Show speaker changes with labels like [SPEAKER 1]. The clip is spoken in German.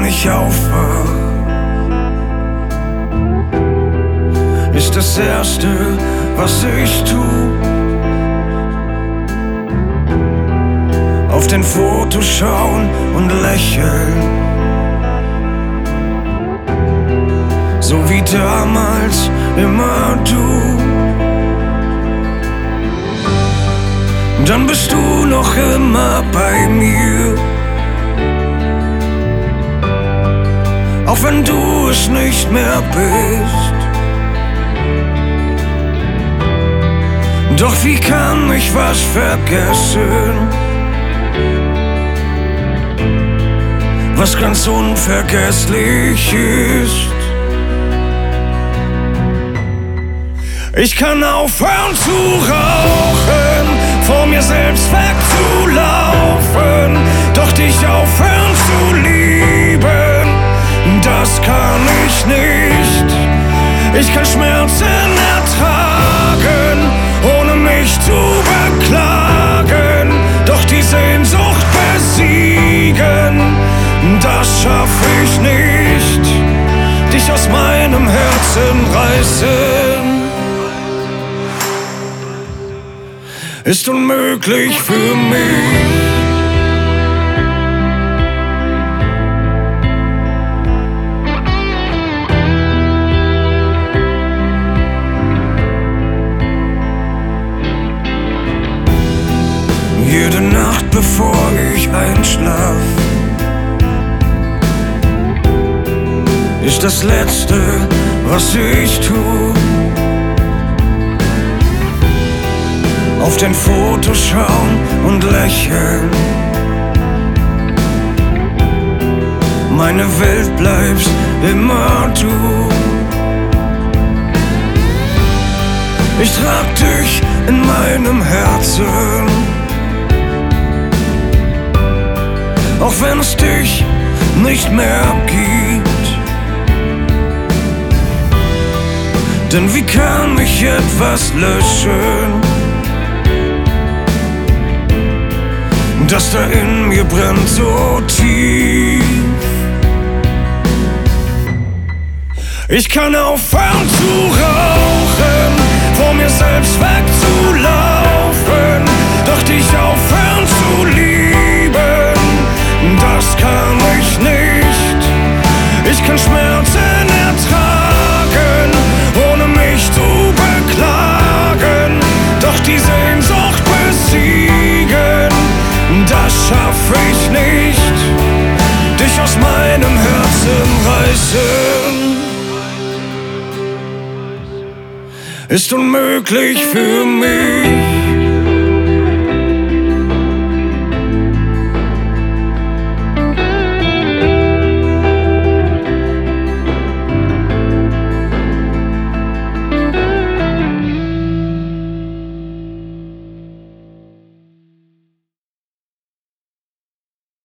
[SPEAKER 1] wenn ich aufwach, ist das Erste, was ich tu, auf den Fotos schauen und lächeln, so wie damals immer du. Dann bist du noch immer bei mir, auch wenn du es nicht mehr bist. Doch wie kann ich was vergessen, was ganz unvergesslich ist? Ich kann aufhören zu rauchen, vor mir selbst wegzulaufen, doch dich aufhören zu lieben, das kann ich nicht. Ich kann Schmerzen ertragen, ohne mich zu beklagen, doch die Sehnsucht besiegen, das schaff ich nicht. Dich aus meinem Herzen reißen ist unmöglich für mich. Jede Nacht bevor ich einschlaf, ist das Letzte, was ich tu, auf den Fotos schauen und lächeln. Meine Welt bleibst immer du. Ich trag dich in meinem Herzen, auch wenn es dich nicht mehr gibt. Denn wie kann ich etwas löschen, das da in mir brennt so tief? Ich kann aufhören zu rauchen, vor mir selbst wegzulaufen, doch dich aufhören zu lieben, das kann ich nicht. Ich kann Schmerzen ertragen, ohne mich zu beklagen, doch die Sehnsucht besiegen, das schaff ich nicht. Dich aus meinem Herzen reißen ist unmöglich für mich.